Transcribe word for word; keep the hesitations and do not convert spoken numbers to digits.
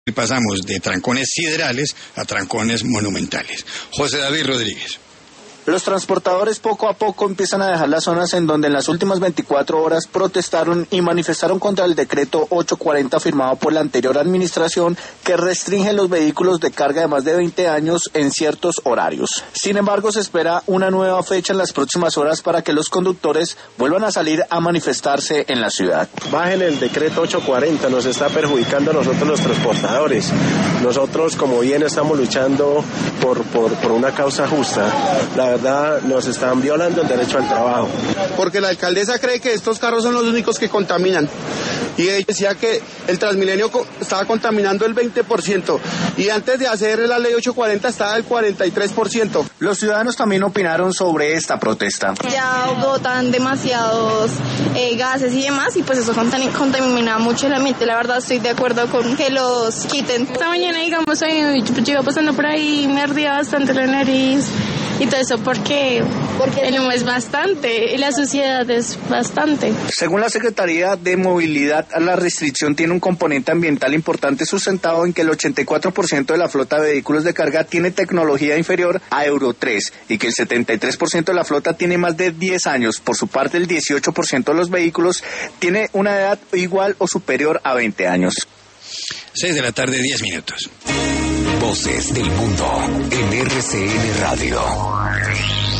Pasamos de trancones siderales a trancones monumentales. José David Rodríguez. Los transportadores poco a poco empiezan a dejar las zonas en donde en las últimas veinticuatro horas protestaron y manifestaron contra el decreto ochocientos cuarenta firmado por la anterior administración que restringe los vehículos de carga de más de veinte años en ciertos horarios. Sin embargo, se espera una nueva fecha en las próximas horas para que los conductores vuelvan a salir a manifestarse en la ciudad. Bajen el decreto ochocientos cuarenta, nos está perjudicando a nosotros los transportadores. Nosotros, como bien estamos luchando por, por, por una causa justa, la verdad nos están violando el derecho al trabajo. Porque la alcaldesa cree que estos carros son los únicos que contaminan. Y ella decía que el Transmilenio estaba contaminando el veinte por ciento y antes de hacer la ley ochocientos cuarenta estaba el cuarenta y tres por ciento. Los ciudadanos también opinaron sobre esta protesta. Ya botan demasiados eh, gases y demás y pues eso contamina mucho el ambiente. La verdad estoy de acuerdo con que los quiten. Esta mañana, digamos, hoy, yo iba pasando por ahí y me ardía bastante la nariz. Y todo eso porque, porque el humo es bastante y la suciedad es bastante. Según la Secretaría de Movilidad, la restricción tiene un componente ambiental importante sustentado en que el ochenta y cuatro por ciento de la flota de vehículos de carga tiene tecnología inferior a Euro tres y que el setenta y tres por ciento de la flota tiene más de diez años. Por su parte, el dieciocho por ciento de los vehículos tiene una edad igual o superior a veinte años. seis de la tarde, diez minutos. Voces del mundo en R C N Radio.